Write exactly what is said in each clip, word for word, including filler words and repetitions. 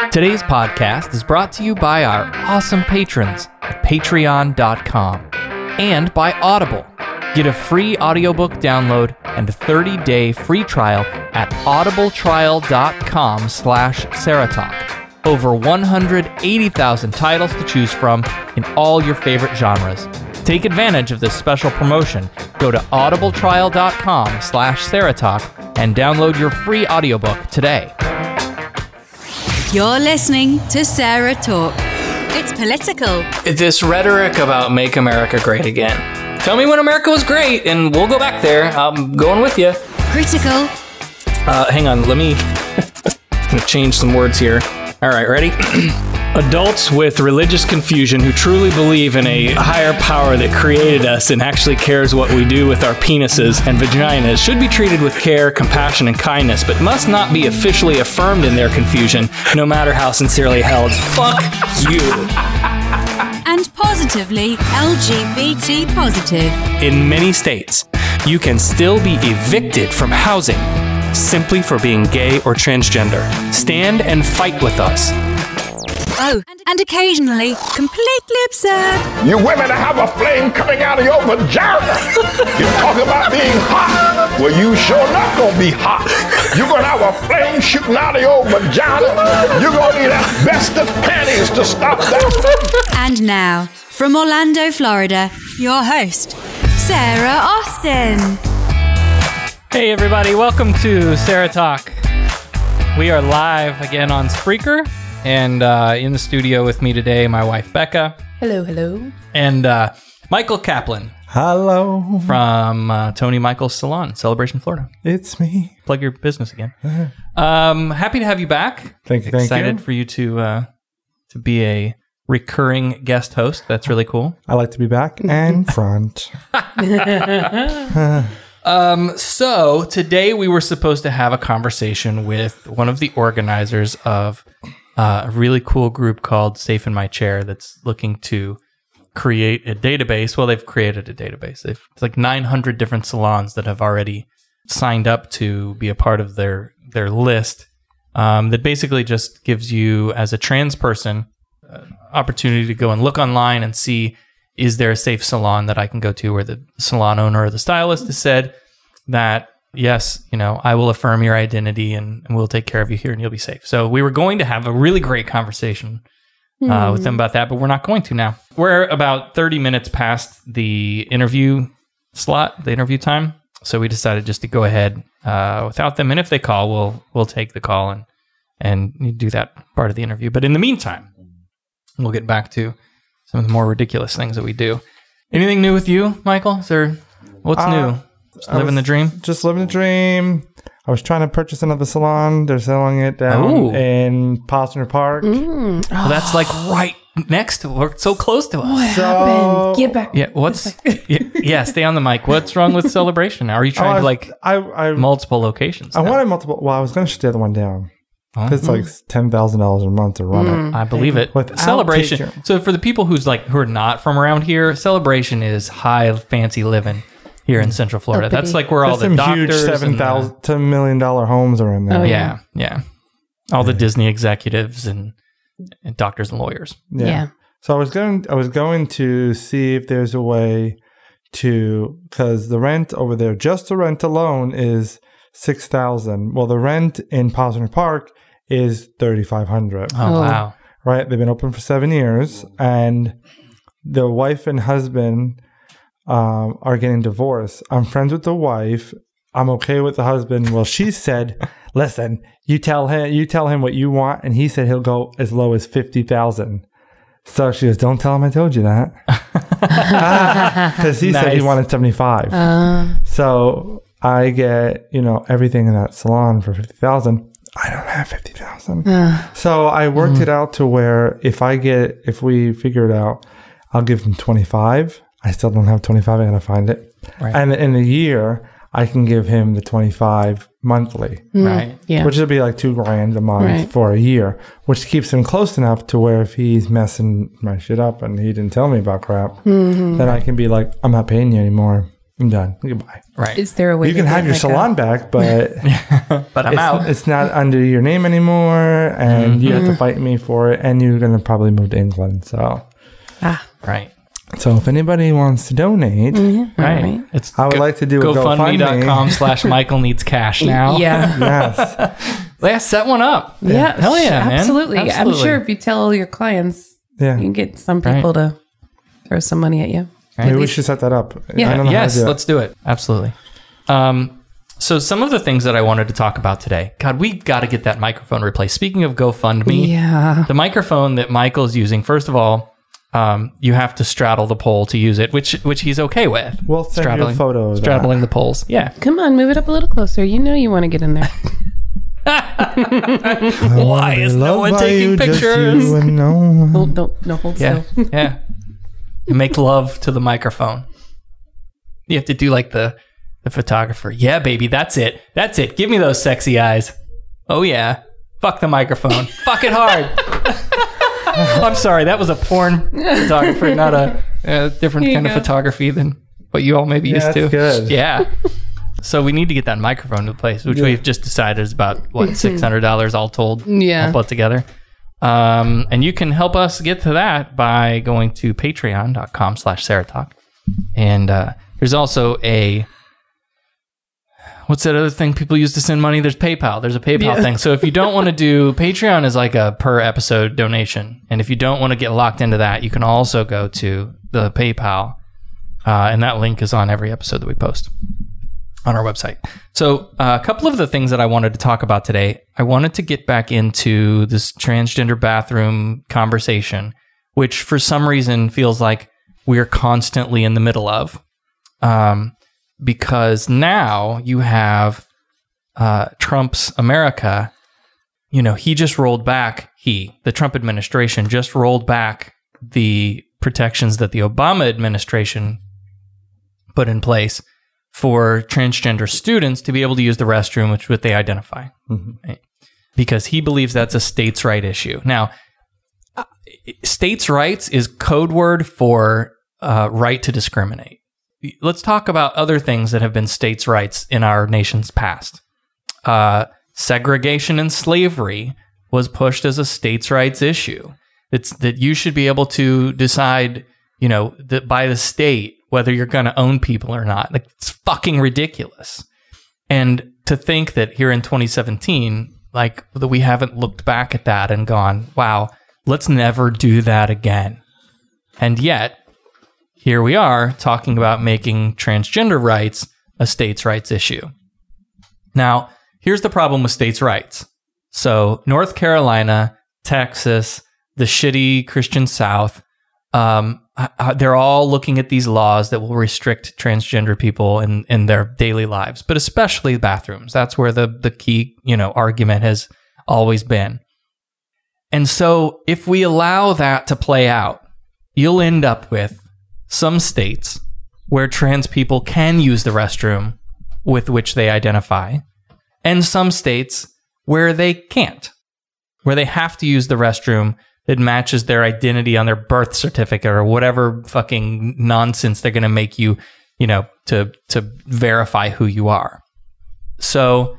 Today's podcast is brought to you by our awesome patrons at patreon dot com and by Audible. Get a free audiobook download and a thirty-day free trial at audibletrial.com slash Saratalk. Over one hundred eighty thousand titles to choose from in all your favorite genres. Take advantage of this special promotion. Go to audibletrial.com slash Saratalk and download your free audiobook today. You're listening to Sarah Talk. It's political. This rhetoric about make America great again. Tell me when America was great and we'll go back there. I'm going with you. Critical. Uh, hang on, let me I'm gonna change some words here. All right, ready? Adults with religious confusion who truly believe in a higher power that created us and actually cares what we do with our penises and vaginas should be treated with care, compassion, and kindness, but must not be officially affirmed in their confusion, no matter how sincerely held. Fuck you. And positively L G B T positive. In many states, you can still be evicted from housing simply for being gay or transgender. Stand and fight with us. Oh, and occasionally completely absurd. You women have a flame coming out of your vagina. You talk about being hot. Well, you sure not gonna be hot. You're gonna have a flame shooting out of your vagina. You're gonna need asbestos panties to stop that. And now, from Orlando, Florida, your host, Sarah Austin. Hey everybody, welcome to Sarah Talk. We are live again on Spreaker. And uh, in the studio with me today, my wife, Becca. Hello, hello. And uh, Michael Kaplan. Hello. From uh, Tony Michael's Salon, Celebration, Florida. It's me. Plug your business again. um, happy to have you back. Thank you. Excited thank you. for you to uh, to be a recurring guest host. That's really cool. I like to be back and front. um, so today we were supposed to have a conversation with one of the organizers of Uh, a really cool group called Safe in My Chair that's looking to create a database. Well, they've created a database. They've, it's like nine hundred different salons that have already signed up to be a part of their their list um, that basically just gives you, as a trans person, uh, opportunity to go and look online and see, is there a safe salon that I can go to where the salon owner or the stylist has said that, yes, you know, I will affirm your identity and, and we'll take care of you here and you'll be safe. So we were going to have a really great conversation uh, mm. with them about that, but we're not going to now. We're about thirty minutes past the interview slot, the interview time. So we decided just to go ahead uh, without them. And if they call, we'll we'll take the call and, and do that part of the interview. But in the meantime, we'll get back to some of the more ridiculous things that we do. Anything new with you, Michael? Is there, what's uh, new? Just living the dream? Just living the dream. I was trying to purchase another salon. They're selling it down Ooh. in Posner Park. Mm. Oh, that's like right next to us. So close to us. What so, happened? Get back. Yeah, what's... yeah, yeah, stay on the mic. What's wrong with Celebration now? Are you trying oh, to like I, I, multiple locations? I now? wanted multiple... Well, I was going to shut the other one down. Oh. It's like ten thousand dollars a month to run mm. it. I believe it. Without Celebration. taking- So for the people who's like who are not from around here, Celebration is high fancy living here in Central Florida. Uppity. That's like where all There's the some huge doctors seven thousand, the, ten million dollar homes are in there. Oh, yeah, yeah. All the Disney executives and, and doctors and lawyers. Yeah. Yeah. So I was going I was going to see if there's a way to, because the rent over there, just the rent alone is six thousand. Well, the rent in Posner Park is thirty-five hundred. Oh, Oh. wow. Right? They've been open for seven years, and the wife and husband um, are getting divorced. I'm friends with the wife. I'm okay with the husband. Well, she said, "Listen, you tell him, you tell him what you want," and he said he'll go as low as fifty thousand. So she goes, "Don't tell him I told you that," because he nice. said he wanted seventy-five. Uh, so I get, you know, everything in that salon for fifty thousand. I don't have fifty thousand. Uh, so I worked mm. it out to where if I get, if we figure it out, I'll give him twenty-five. I still don't have twenty-five. I got to find it. Right. And in a year, I can give him the twenty-five monthly. Mm, right. Yeah. Which would be like two grand a month right. for a year, which keeps him close enough to where if he's messing my shit up and he didn't tell me about crap, mm-hmm. then I can be like, I'm not paying you anymore. I'm done. Goodbye. Right. Is there a way You can to have get your like salon a- back, but But I'm it's, out. it's not under your name anymore, and you have to fight me for it, and you're going to probably move to England. So, Ah, Right. so if anybody wants to donate, all Right. right. It's I would like to do a GoFundMe.com slash Michael needs cash now. Yeah. yes, Yeah, set one up. Yeah. Hell yeah, man. absolutely. I'm Absolutely. sure if you tell all your clients, yeah. you can get some people to throw some money at you. Maybe we least- should set that up. Yeah. I don't know Yes, how to do it. let's do it. Absolutely. Um, so some of the things that I wanted to talk about today. God, we've got to get that microphone replaced. Speaking of GoFundMe, Yeah. the microphone that Michael is using, first of all, um, you have to straddle the pole to use it, which which he's okay with. We'll send you a photo of that. straddling the poles. Yeah. Come on, move it up a little closer. You know you want to get in there. Why is no Loved one by taking you, just pictures? you and no one. Hold, don't, no, hold Yeah, still. yeah. You make love to the microphone. You have to do like the the photographer. Yeah, baby, that's it. That's it. Give me those sexy eyes. Oh yeah. Fuck the microphone. Fuck it hard. I'm sorry, that was a porn photographer, not a, a different Here you kind of go. photography than what you all may be Yeah, used to. that's good. Yeah. So we need to get that microphone to place, which we've just decided is about what six hundred dollars all told. Yeah. all put together. Um, and you can help us get to that by going to patreon.com slash Saratalk. And uh, there's also a, what's that other thing people use to send money? There's PayPal. There's a PayPal Yeah. thing. So if you don't want to do, Patreon is like a per episode donation. And if you don't want to get locked into that, you can also go to the PayPal. Uh, and that link is on every episode that we post on our website. So uh, a couple of the things that I wanted to talk about today, I wanted to get back into this transgender bathroom conversation, which for some reason feels like we're constantly in the middle of. Um, because now you have uh, Trump's America, you know, he just rolled back, he, the Trump administration just rolled back the protections that the Obama administration put in place for transgender students to be able to use the restroom, which what they identify, right? Because he believes that's a states' right issue. Now, uh, states' rights is code word for uh, right to discriminate. Let's talk about other things that have been states' rights in our nation's past. Uh, segregation and slavery was pushed as a states' rights issue. It's that you should be able to decide, you know, that by the state whether you're going to own people or not. Like, it's fucking ridiculous. And to think that here in twenty seventeen, like, that we haven't looked back at that and gone, wow, let's never do that again. And yet, here we are talking about making transgender rights a states' rights issue. Now, here's the problem with states' rights. So, North Carolina, Texas, the shitty Christian South, um, they're all looking at these laws that will restrict transgender people in, in their daily lives, but especially bathrooms. That's where the, the key, you know, argument has always been. And so if we allow that to play out, you'll end up with some states where trans people can use the restroom with which they identify, and some states where they can't, where they have to use the restroom that matches their identity on their birth certificate or whatever fucking nonsense they're going to make you, you know, to to verify who you are. So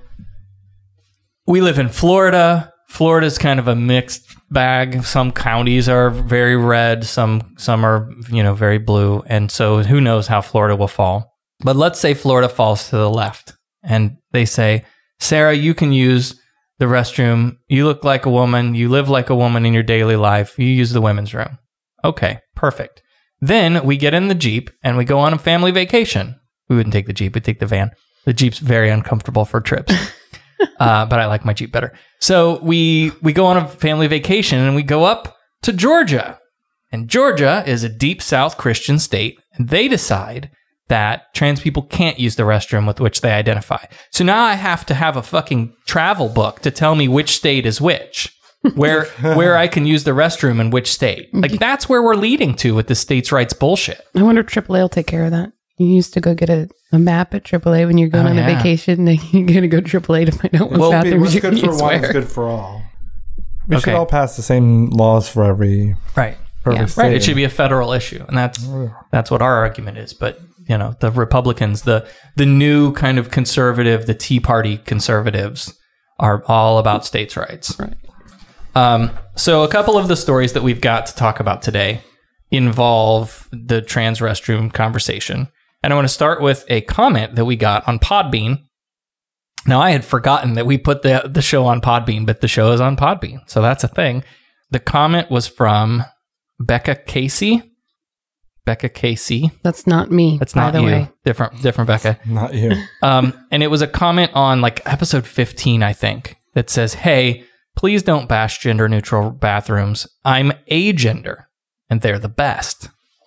we live in Florida. Florida's kind of a mixed bag. Some counties are very red, some some are, you know, very blue, and so who knows how Florida will fall. But let's say Florida falls to the left and they say, "Sarah, you can use the restroom. You look like a woman. You live like a woman in your daily life. You use the women's room." Okay, perfect. Then we get in the Jeep and we go on a family vacation. We wouldn't take the Jeep. We'd take the van. The Jeep's very uncomfortable for trips. uh, but I like my Jeep better. So we we go on a family vacation and we go up to Georgia. And Georgia is a deep South Christian state. And they decide that trans people can't use the restroom with which they identify. So now I have to have a fucking travel book to tell me which state is which, where where I can use the restroom in which state. Like, that's where we're leading to with the states' rights bullshit. I wonder if triple A will take care of that. You used to go get a, a map at triple A when you're going Oh, on yeah. a vacation. Then you got to go to triple A to find out what Well, bathrooms what's you can good for use one is where. good for all. We Okay. should all pass the same laws for every Right. for every Yeah. state. Right. It should be a federal issue. And that's that's what our argument is. But you know, the Republicans, the the new kind of conservative, the Tea Party conservatives are all about states' rights. Right. Um, so a couple of the stories that we've got to talk about today involve the trans restroom conversation. And I want to start with a comment that we got on Podbean. Now, I had forgotten that we put the, the show on Podbean, but the show is on Podbean. So that's a thing. The comment was from Becca Casey. Becca Casey. That's not me. That's by not the you. way. Different, different Becca. Not you. Um, and it was a comment on like episode fifteen, I think, that says, "Hey, please don't bash gender neutral bathrooms. I'm agender and they're the best."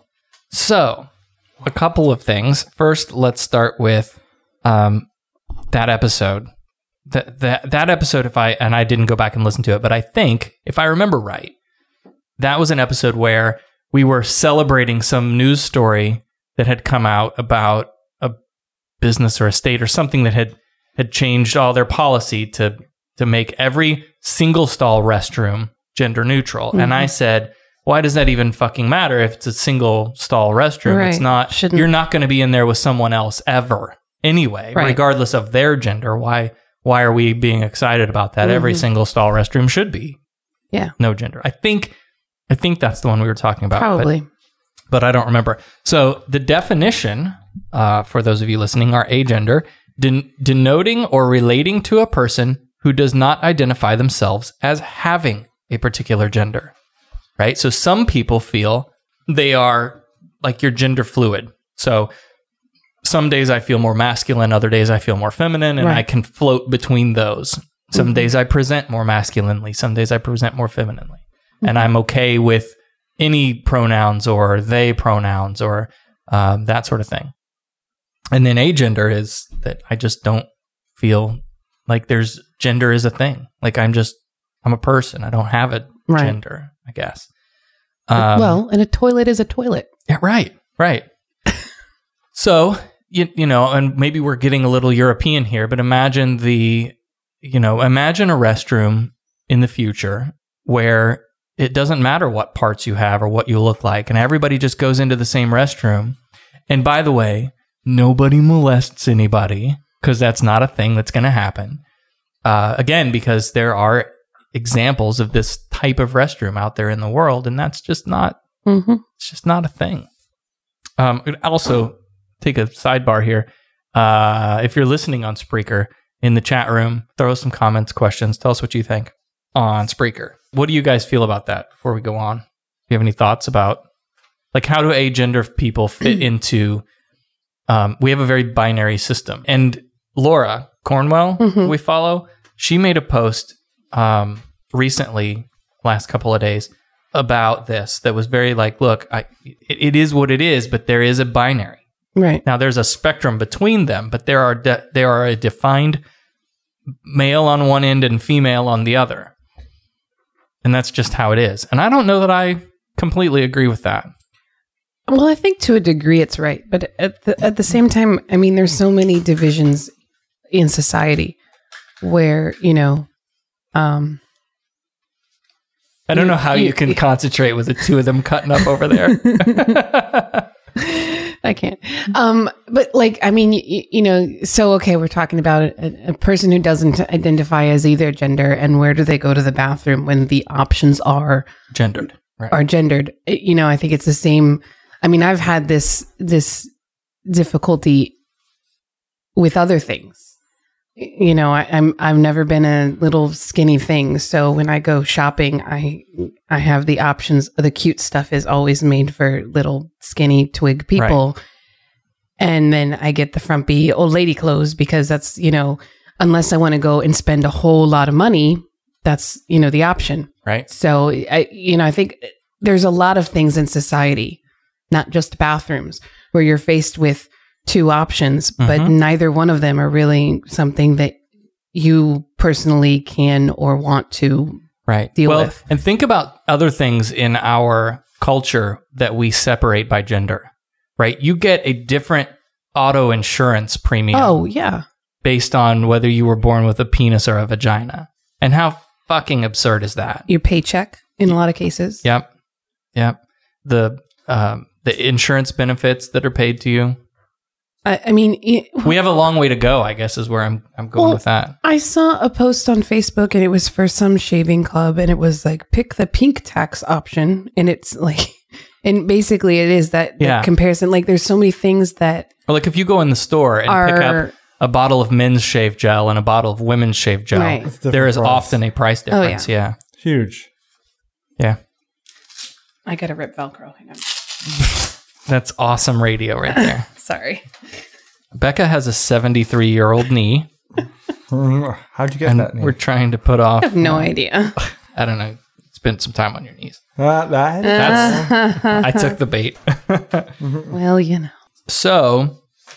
So, a couple of things. First, let's start with um, that episode. That that that episode, if I and I didn't go back and listen to it, but I think if I remember right, that was an episode where we were celebrating some news story that had come out about a business or a state or something that had had changed all their policy to to make every single stall restroom gender neutral. Mm-hmm. And I said, why does that even fucking matter if it's a single stall restroom? Right. It's not, Shouldn't. You're not going to be in there with someone else ever anyway, Right. regardless of their gender. Why, why are we being excited about that? Mm-hmm. Every single stall restroom should be Yeah. no gender. I think, I think that's the one we were talking about. Probably. But, but I don't remember. So the definition, uh, for those of you listening, are agender, den- denoting or relating to a person who does not identify themselves as having a particular gender. Right? So some people feel they are like you're gender fluid. So some days I feel more masculine, other days I feel more feminine, and Right. I can float between those. Some mm-hmm. days I present more masculinely, some days I present more femininely. Mm-hmm. And I'm okay with any pronouns or they pronouns or um, that sort of thing. And then agender is that I just don't feel like there's gender is a thing. Like I'm just, I'm a person. I don't have a Right. gender, I guess. Um, well, and a toilet is a toilet. yeah, right, right. So, you, you know, and maybe we're getting a little European here, but imagine the, you know, imagine a restroom in the future where it doesn't matter what parts you have or what you look like, and everybody just goes into the same restroom. And by the way, nobody molests anybody because that's not a thing that's going to happen. Uh, again, because there are examples of this type of restroom out there in the world, and that's just not Mm-hmm. it's just not a thing. Um also take a sidebar here. Uh if you're listening on Spreaker, in the chat room, throw some comments, questions, tell us what you think on Spreaker. What do you guys feel about that before we go on? Do you have any thoughts about like how do agender people fit into um we have a very binary system. And Laura Cornwell, Mm-hmm. who we follow, she made a post um, recently, last couple of days, about this that was very like, look, I, it, it is what it is, but there is a binary. Right. Now, there's a spectrum between them, but there are de- there are a defined male on one end and female on the other. And that's just how it is. And I don't know that I completely agree with that. Well, I think to a degree it's right. But at the, at the same time, I mean, there's so many divisions in society where, you know, um, I don't know how you, you- can concentrate with the two of them cutting up over there. I can't. Um, but like, I mean, you, you know, so, okay, we're talking about a, a person who doesn't identify as either gender, and where do they go to the bathroom when the options are Gendered. Right. are gendered? You know, I think it's the same. I mean, I've had this, this difficulty with other things. You know, I, I'm, I've never been a little skinny thing. So when I go shopping, I, I have the options. The cute stuff is always made for little skinny twig people. Right. And then I get the frumpy old lady clothes because that's, you know, unless I want to go and spend a whole lot of money, that's, you know, the option. Right. So I, you know, I think there's a lot of things in society, not just bathrooms, where you're faced with two options, but Mm-hmm. neither one of them are really something that you personally can or want to right. deal well, with. And think about other things in our culture that we separate by gender, right? You get a different auto insurance premium Oh, yeah. based on whether you were born with a penis or a vagina. And how fucking absurd is that? Your paycheck in a lot of cases. Yep. Yep. The um, the insurance benefits that are paid to you I, I mean, it, We have a long way to go, I guess, is where I'm I'm going Well, with that. I saw a post on Facebook and it was for some shaving club and it was like, pick the pink tax option. And it's like, and basically it is that, that Yeah. comparison. Like there's so many things that Or like if you go in the store and pick are, up a bottle of men's shave gel and a bottle of women's shave gel, Right. It's there is different price. often a price difference. yeah. Huge. Yeah. I got to rip Velcro. Hang on. That's awesome radio right there. Sorry. Becca has a seventy-three year old knee, Mm, How'd you get and that name? we're trying to put off. I have no idea. I don't know. Spend some time on your knees. Uh, that? That's. I took the bait. Well, you know. So,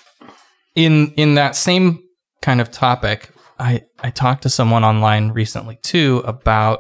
in in that same kind of topic, I I talked to someone online recently too about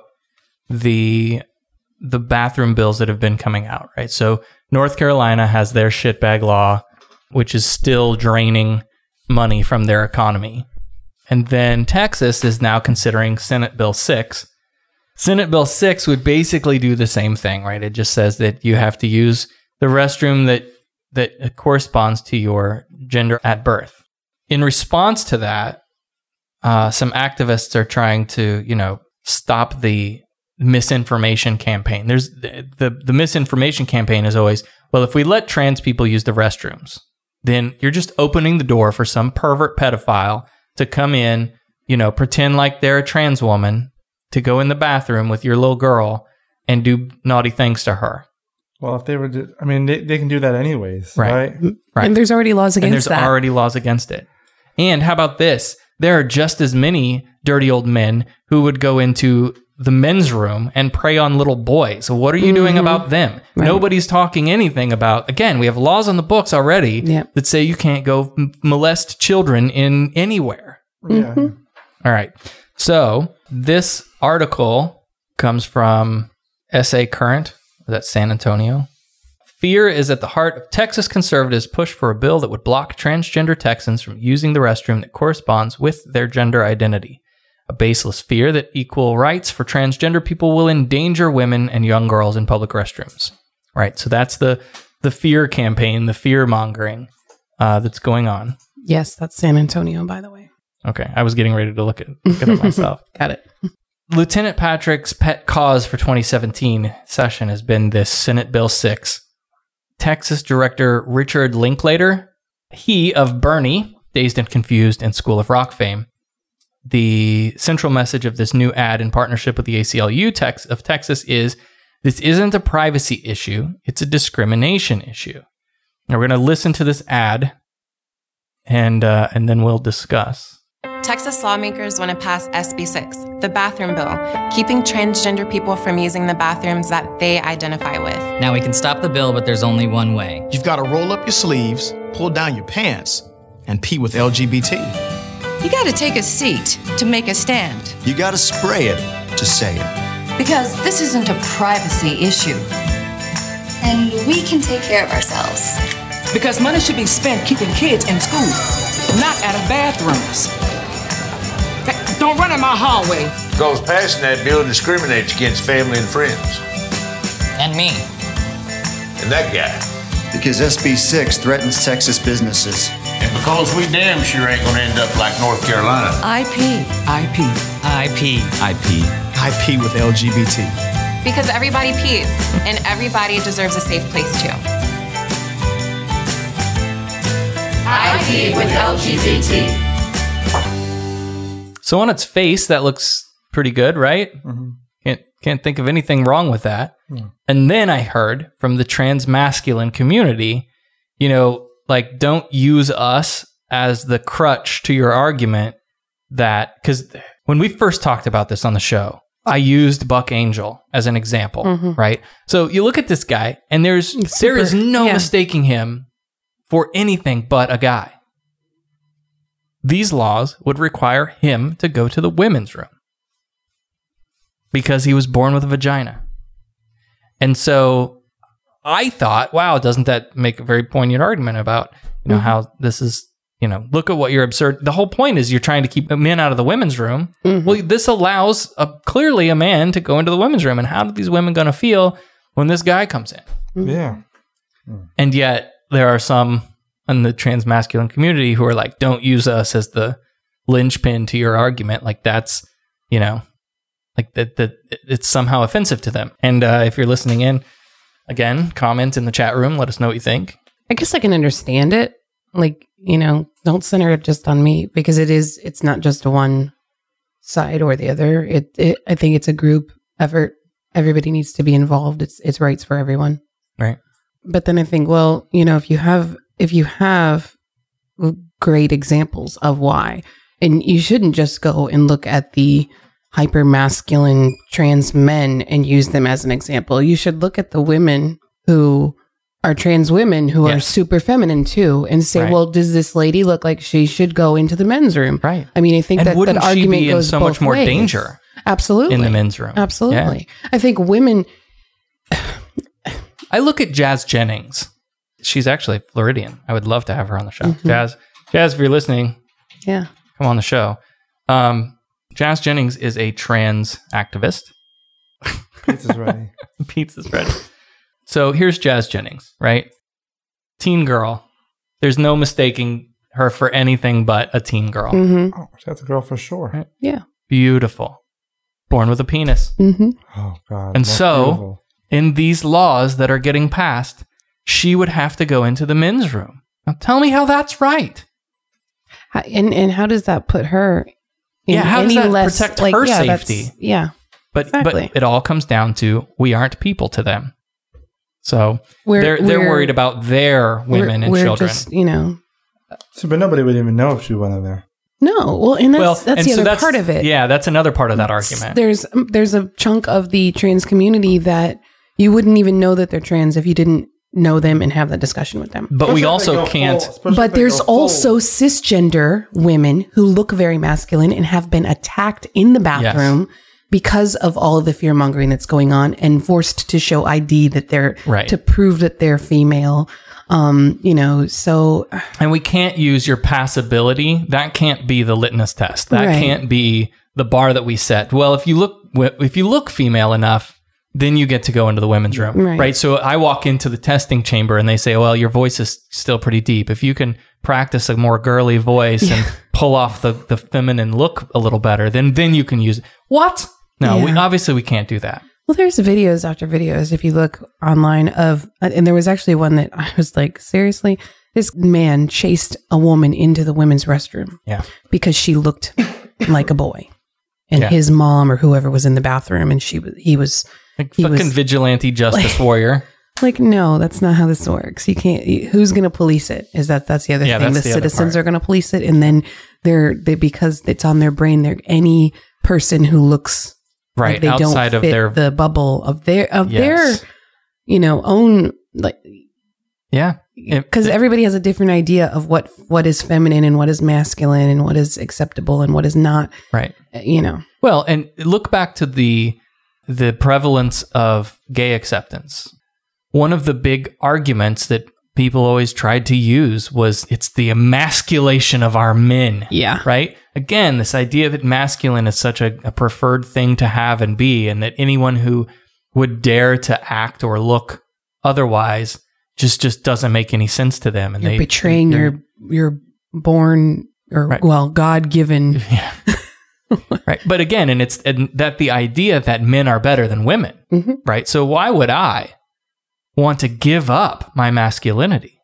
the the bathroom bills that have been coming out, right? So North Carolina has their shitbag law, which is still draining money from their economy. And then Texas is now considering Senate Bill six. Senate Bill six would basically do the same thing, right? It just says that you have to use the restroom that that corresponds to your gender at birth. In response to that, uh, some activists are trying to, you know, stop the misinformation campaign. There's the, the the misinformation campaign is always, well, if we let trans people use the restrooms, then you're just opening the door for some pervert pedophile to come in, you know, pretend like they're a trans woman, to go in the bathroom with your little girl and do naughty things to her. Well, if they were, to, I mean, they, they can do that anyways, Right. right? Right. And there's already laws And against there's that. already laws against it. And how about this? There are just as many dirty old men who would go into the men's room and prey on little boys. So what are you doing about them? Right. Nobody's talking anything about, again, we have laws on the books already Yep. that say you can't go m- molest children in anywhere. Yeah. All right. So this article comes from S A Current. Is that San Antonio? Fear is at the heart of Texas conservatives' push for a bill that would block transgender Texans from using the restroom that corresponds with their gender identity. A baseless fear that equal rights for transgender people will endanger women and young girls in public restrooms. Right. So that's the the fear campaign, the fear mongering uh, that's going on. Yes, that's San Antonio, by the way. Okay. I was getting ready to look at, look at it myself. Got it. Lieutenant Patrick's pet cause for twenty seventeen session has been this Senate Bill six. Texas Director Richard Linklater, he of Bernie, Dazed and Confused, and School of Rock fame. The central message of this new ad in partnership with the A C L U Tex- of Texas is, this isn't a privacy issue, it's a discrimination issue. Now we're going to listen to this ad, and uh, and then we'll discuss. Texas lawmakers want to pass S B six, the bathroom bill, keeping transgender people from using the bathrooms that they identify with. Now we can stop the bill, but there's only one way. You've got to roll up your sleeves, pull down your pants, and pee with L G B T. You gotta take a seat to make a stand. You gotta spray it to say it. Because this isn't a privacy issue. And we can take care of ourselves. Because money should be spent keeping kids in school, not out of bathrooms. Don't run in my hallway. Because passing that bill discriminates against family and friends. And me. And that guy. Because S B six threatens Texas businesses. And because we damn sure ain't gonna end up like North Carolina. I P. I P. I P. I P. I pee with L G B T. Because everybody pees, and everybody deserves a safe place too. I P with L G B T. So on its face, that looks pretty good, right? Mm-hmm. Can't can't think of anything wrong with that. Yeah. And then I heard from the trans masculine community, you know, like, don't use us as the crutch to your argument that, because when we first talked about this on the show, I used Buck Angel as an example, Mm-hmm. right? So you look at this guy, and there's Super, there is no yeah. mistaking him for anything but a guy. These laws would require him to go to the women's room because he was born with a vagina. And so I thought, wow, doesn't that make a very poignant argument about, you know, mm-hmm. how this is, you know, look at what you're absurd. The whole point is you're trying to keep men out of the women's room. Mm-hmm. Well, this allows a, clearly a man to go into the women's room. And how are these women going to feel when this guy comes in? Yeah. And yet there are some in the trans masculine community who are like, don't use us as the linchpin to your argument. Like that's, you know, like that, that it's somehow offensive to them. And uh, if you're listening in, again, comment in the chat room. Let us know what you think. I guess I can understand it. Like, you know, don't center it just on me because it is, it's not just a one side or the other. It, it I think it's a group effort. Everybody needs to be involved. It's, it's rights for everyone. Right. But then I think, well, you know, if you have, if you have great examples of why, and you shouldn't just go and look at the hyper masculine trans men and use them as an example. You should look at the women who are trans women who yes. are super feminine too and say, right. well, does this lady look like she should go into the men's room? Right. I mean, I think and that wouldn't that argument she be goes in so both much more ways. danger? Absolutely. In the men's room. Absolutely. Yeah. I think women... I look at Jazz Jennings. She's actually Floridian. I would love to have her on the show. Mm-hmm. Jazz, Jazz, if you're listening, yeah, come on the show. Um, Jazz Jennings is a trans activist. Pizza's ready. Pizza's ready. So here's Jazz Jennings, right? Teen girl. There's no mistaking her for anything but a teen girl. Mm-hmm. Oh, that's a girl for sure. Right? Yeah. Beautiful. Born with a penis. Mm-hmm. Oh, God. And so, beautiful. in these laws that are getting passed, she would have to go into the men's room. Now, tell me how that's right. How, and and how does that put her in yeah, how any does that less, protect like, her yeah, safety? Yeah. But exactly. but it all comes down to we aren't people to them. So we're, they're they're we're, worried about their women and we're children. Just, you know. So, but nobody would even know if she went in there. No, well, and that's well, that's and the so other that's, part of it. Yeah, that's another part of that argument. There's there's a chunk of the trans community that you wouldn't even know that they're trans if you didn't know them and have that discussion with them. But especially we also can't. Full, but there's also cisgender women who look very masculine and have been attacked in the bathroom yes. because of all of the fear mongering that's going on and forced to show I D that they're right. to prove that they're female. Um, you know, so. And we can't use your passability. That can't be the litmus test. That right. can't be the bar that we set. Well, if you look, if you look female enough, then you get to go into the women's room, right. right? So I walk into the testing chamber and they say, well, your voice is still pretty deep. If you can practice a more girly voice yeah. and pull off the, the feminine look a little better, then, then you can use it. What? No, yeah. we, obviously we can't do that. Well, there's videos after videos, if you look online of, and there was actually one that I was like, seriously, this man chased a woman into the women's restroom yeah. because she looked like a boy. And yeah. his mom or whoever was in the bathroom and she was, he was, like he fucking was, vigilante justice like, warrior. Like, no, that's not how this works. You can't, you, who's going to police it? Is that, that's the other yeah, thing. The, the citizens are going to police it. And then they're, they, because it's on their brain, they're any person who looks right like they outside don't of fit their the bubble of their, of yes. their, you know, own, like, yeah. Because everybody has a different idea of what, what is feminine and what is masculine and what is acceptable and what is not. Right. You know. Well, and look back to the the prevalence of gay acceptance. One of the big arguments that people always tried to use was it's the emasculation of our men. Yeah. Right? Again, this idea that masculine is such a, a preferred thing to have and be, and that anyone who would dare to act or look otherwise just just doesn't make any sense to them. And you're they betraying your your born or right. well God given. Yeah. Right. But again, and it's and that the idea that men are better than women. Mm-hmm. Right. So why would I want to give up my masculinity?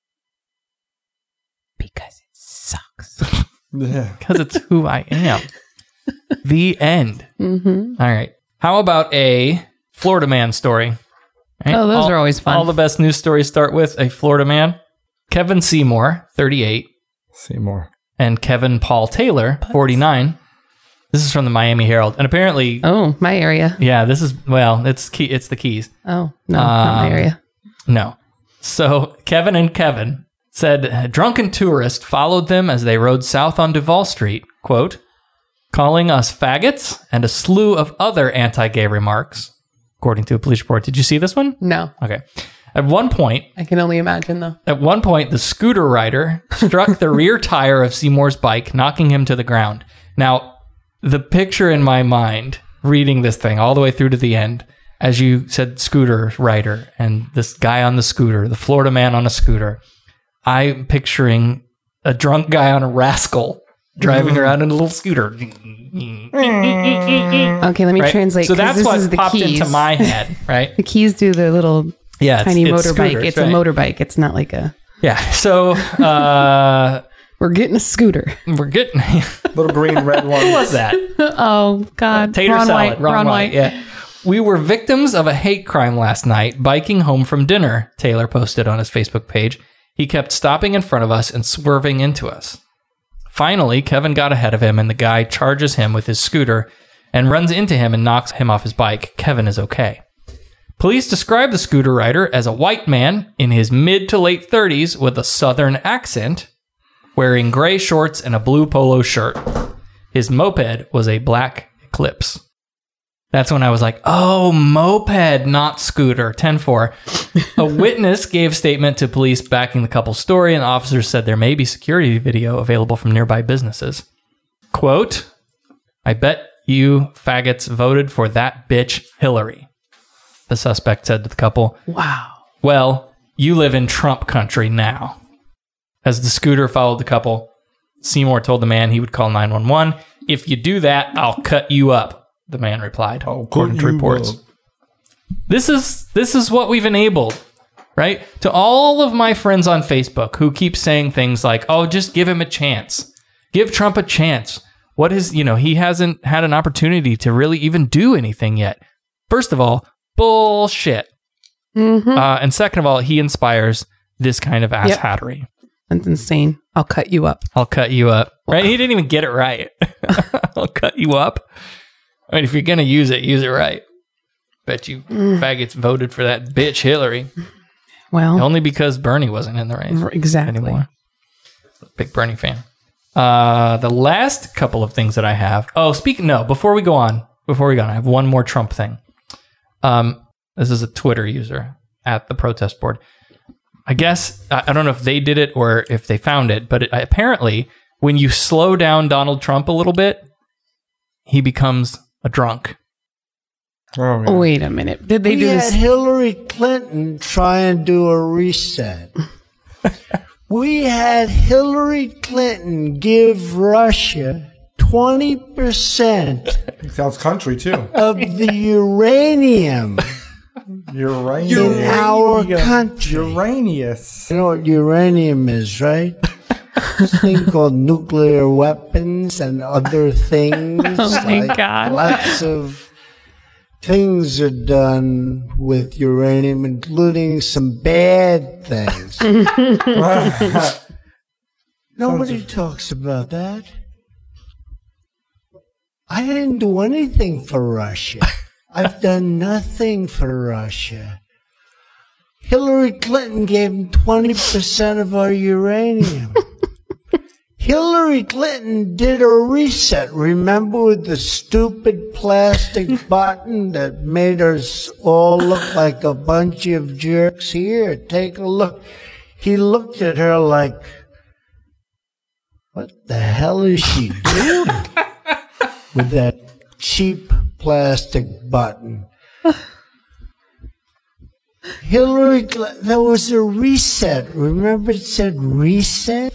Because it sucks. Yeah. Because it's who I am. The end. Mm-hmm. All right. How about a Florida man story? Right? Oh, those all, are always fun. All the best news stories start with a Florida man. Kevin Seymour, thirty-eight. Seymour. And Kevin Paul Taylor, forty-nine. This is from the Miami Herald. And apparently... Oh, my area. Yeah, this is... Well, it's key, it's the Keys. Oh, no, um, not my area. No. So, Kevin and Kevin said, a drunken tourist followed them as they rode south on Duval Street, quote, calling us faggots and a slew of other anti-gay remarks, according to a police report. Did you see this one? No. Okay. At one point... I can only imagine, though. At one point, the scooter rider struck the rear tire of Seymour's bike, knocking him to the ground. Now, the picture in my mind, reading this thing all the way through to the end, as you said, scooter rider, and this guy on the scooter, the Florida man on a scooter, I'm picturing a drunk guy on a rascal driving Mm. around in a little scooter. Okay, let me Right? translate. So 'cause that's this what is the popped keys. into my head, right? The keys do the little Yeah, it's- tiny it's motorbike. scooters, It's right. a motorbike. It's not like a. Yeah. So uh, we're getting a scooter. We're getting little green red one. What was that? Oh God, Tater Ron salad. White. Ron, Ron White. White. Yeah. We were victims of a hate crime last night, biking home from dinner, Taylor posted on his Facebook page. He kept stopping in front of us and swerving into us. Finally, Kevin got ahead of him and the guy charges him with his scooter and runs into him and knocks him off his bike. Kevin is okay. Police describe the scooter rider as a white man in his mid to late thirties with a southern accent, wearing gray shorts and a blue polo shirt. His moped was a black Eclipse. That's when I was like, oh, moped, not scooter. ten four. A witness gave statement to police backing the couple's story, and officers said there may be security video available from nearby businesses. Quote, I bet you faggots voted for that bitch Hillary, the suspect said to the couple. Wow. Well, you live in Trump country now. As the scooter followed the couple, Seymour told the man he would call nine one one. If you do that, I'll cut you up. The man replied, according to reports. Up. This is this is what we've enabled, right? To all of my friends on Facebook who keep saying things like, "Oh, just give him a chance. Give Trump a chance." What is, you know, he hasn't had an opportunity to really even do anything yet. First of all, bullshit. Mm-hmm. Uh, and second of all, he inspires this kind of ass Yep. hattery. That's insane. I'll cut you up. I'll cut you up. Right? He didn't even get it right. I'll cut you up. I mean, if you're going to use it, use it right. Bet you Mm. faggots voted for that bitch Hillary. Well, only because Bernie wasn't in the race. Exactly. Anymore. Big Bernie fan. Uh, the last couple of things that I have. Oh, speaking, no, before we go on, before we go on, I have one more Trump thing. Um, this is a Twitter user at the protest board. I guess, I I don't know if they did it or if they found it, but it, apparently when you slow down Donald Trump a little bit, he becomes a drunk. Oh, Oh, wait a minute. Did they we do had this? Hillary Clinton try and do a reset. We had Hillary Clinton give Russia twenty percent Sounds country, too. of the uranium Uranium. in our country. Uranius. You know what uranium is, right? This thing called nuclear weapons and other things. Oh, my like God. Lots of things are done with uranium, including some bad things. Nobody talks about that. I didn't do anything for Russia. I've done nothing for Russia. Hillary Clinton gave them twenty percent of our uranium. Hillary Clinton did a reset. Remember with the stupid plastic button that made us all look like a bunch of jerks? Here, take a look. He looked at her like, what the hell is she doing with that cheap plastic button? Hillary, Cl- there was a reset. Remember it said reset?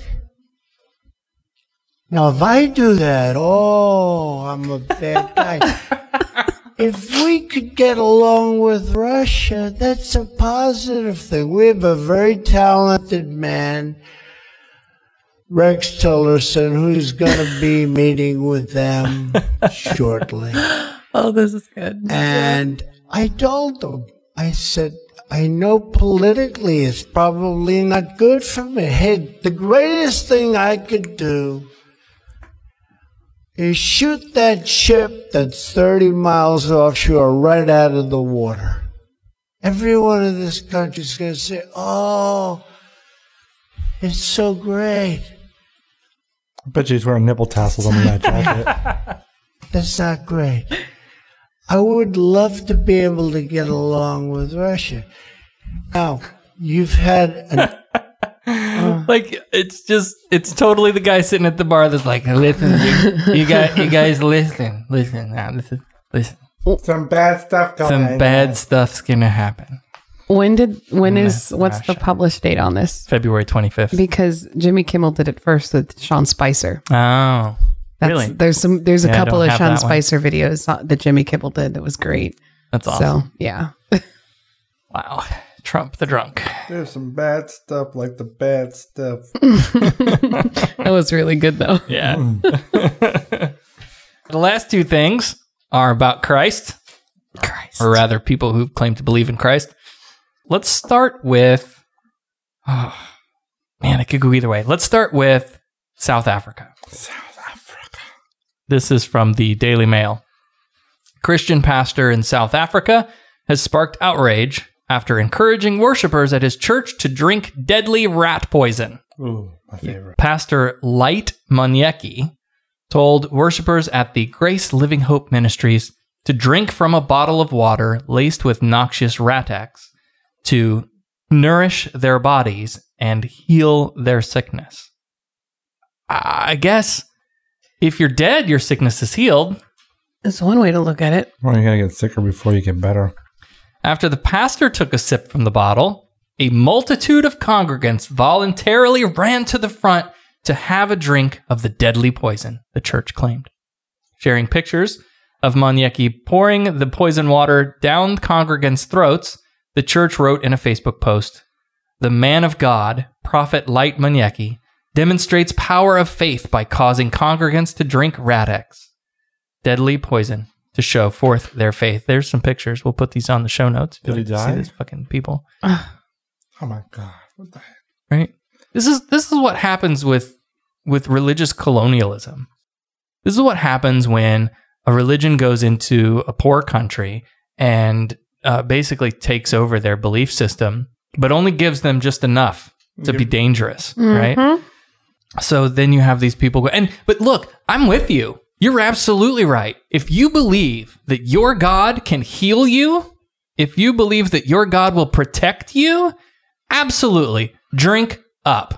Now, if I do that, oh, I'm a bad guy. If we could get along with Russia, that's a positive thing. We have a very talented man, Rex Tillerson, who's going to be meeting with them shortly. Oh, this is good. And I told him, I said, I know politically it's probably not good for me. Hey, the greatest thing I could do is shoot that ship that's thirty miles offshore right out of the water. Everyone in this country is going to say, oh, it's so great. I bet you he's wearing nipple tassels under that jacket. That's not great. I would love to be able to get along with Russia. Now, you've had an Like, it's just, it's totally the guy sitting at the bar that's like, listen, you, you, got, you guys listen, listen, now, listen, listen. Some bad stuff going on. Some bad stuff's gonna happen. When did when I'm is gonna what's smash the it. published date on this? February twenty-fifth. Because Jimmy Kimmel did it first with Sean Spicer. Oh, That's, really? There's some. There's a Yeah, I couple don't of have Sean that one. Spicer videos that Jimmy Kimmel did that was great. That's awesome. So yeah. Wow. Trump the drunk. There's some bad stuff like the bad stuff. That was really good though. Yeah. The last two things are about Christ. Christ. Or rather, people who claim to believe in Christ. Let's start with... Oh, man, it could go either way. Let's start with South Africa. South Africa. This is from the Daily Mail. Christian pastor in South Africa has sparked outrage after encouraging worshippers at his church to drink deadly rat poison. Ooh, my favorite. Pastor Light Manyeki told worshippers at the Grace Living Hope Ministries to drink from a bottle of water laced with noxious rat-X to nourish their bodies and heal their sickness. I guess if you're dead, your sickness is healed. That's one way to look at it. Well, you gotta get sicker before you get better. After the pastor took a sip from the bottle, a multitude of congregants voluntarily ran to the front to have a drink of the deadly poison, the church claimed. Sharing pictures of Manyeki pouring the poison water down congregants' throats, the church wrote in a Facebook post, "The man of God, Prophet Light Manyeki, demonstrates power of faith by causing congregants to drink rat-X, deadly poison, to show forth their faith." There's some pictures. We'll put these on the show notes. Did he to die? See these fucking people. Oh my God. What the heck? Right? This is this is what happens with with religious colonialism. This is what happens when a religion goes into a poor country and uh, basically takes over their belief system, but only gives them just enough to be dangerous, Mm-hmm. right? So then you have these people go, and but look, I'm with you. You're absolutely right. If you believe that your God can heal you, if you believe that your God will protect you, absolutely drink up.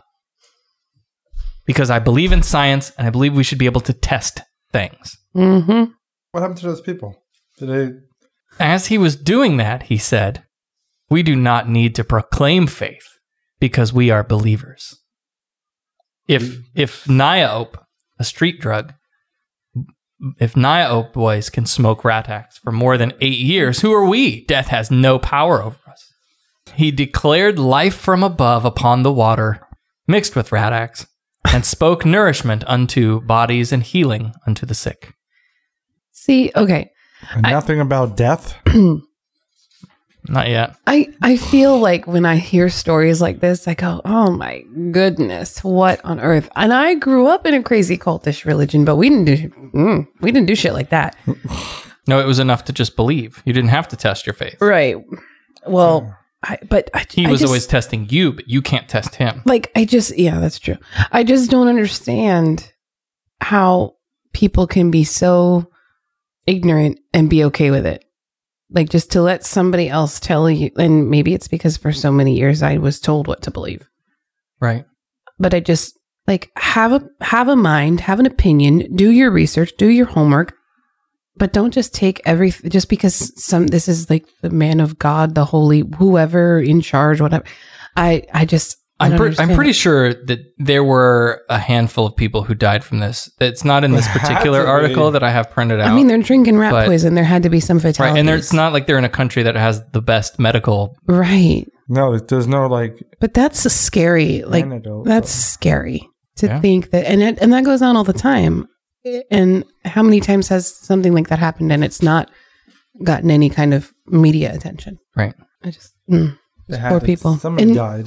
Because I believe in science and I believe we should be able to test things. Mm-hmm. What happened to those people? Did they? As he was doing that, he said, "We do not need to proclaim faith because we are believers. If if Niope, a street drug, if Niope boys can smoke rat-X for more than eight years, who are we? Death has no power over us." He declared life from above upon the water, mixed with rat-X, and spoke nourishment unto bodies and healing unto the sick. See, okay. And nothing about death? Not yet. I, I feel like when I hear stories like this, I go, oh my goodness, what on earth? And I grew up in a crazy cultish religion, but we didn't do mm, we didn't do shit like that. No, it was enough to just believe. You didn't have to test your faith. Right. Well, I, but I, He I was just, always testing you, but you can't test him. like, I just, yeah, that's true. I just don't understand how people can be so ignorant and be okay with it. Like, just to let somebody else tell you, and maybe it's because for so many years I was told what to believe. Right. But I just, like, have a have a mind, have an opinion, do your research, do your homework, but don't just take every, just because some, this is like the man of God, the holy, whoever in charge, whatever. I, I just, I I'm, don't pre- I'm understand pretty it. sure that there were a handful of people who died from this. It's not in this There had particular to be. article that I have printed out. I mean, they're drinking rat but- poison. There had to be some fatalities. right, and there- it's not like they're in a country that has the best medical. Right. No, there's no like. But that's a scary, like, Antidote, that's scary to Yeah. think that, and it, and that goes on all the time. And how many times has something like that happened and it's not gotten any kind of media attention? Right. I just, mm, It poor happened. people. Somebody And, died.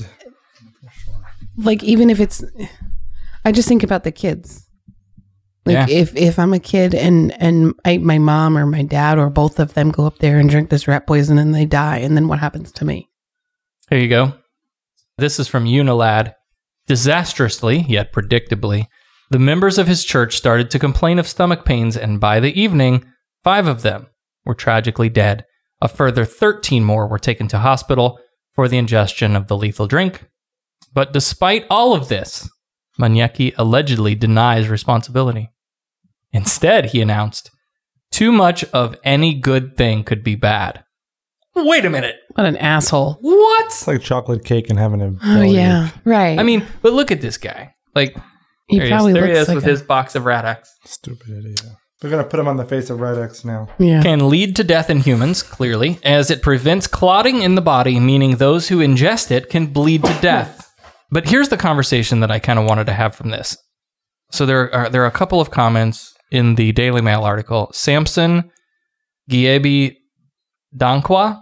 like, even if it's, I just think about the kids. Like, Yeah. if, if I'm a kid and, and I, my mom or my dad or both of them go up there and drink this rat poison and they die, and then what happens to me? Here you go. This is from Unilad. Disastrously, yet predictably, the members of his church started to complain of stomach pains, and by the evening, five of them were tragically dead. A further thirteen more were taken to hospital for the ingestion of the lethal drink. But despite all of this, Manyeki allegedly denies responsibility. Instead, he announced, "Too much of any good thing could be bad." Wait a minute. What an asshole. What? It's like chocolate cake and having a. Oh, yeah. Right. I mean, but look at this guy. Like, he there probably he is, there he looks is like with a- his box of Rad-X. Stupid idiot. We're going to put him on the face of Rad-X now. Yeah. Can lead to death in humans, clearly, as it prevents clotting in the body, meaning those who ingest it can bleed to death. But here's the conversation that I kind of wanted to have from this. So there are there are a couple of comments in the Daily Mail article. Samson Giebi Dankwa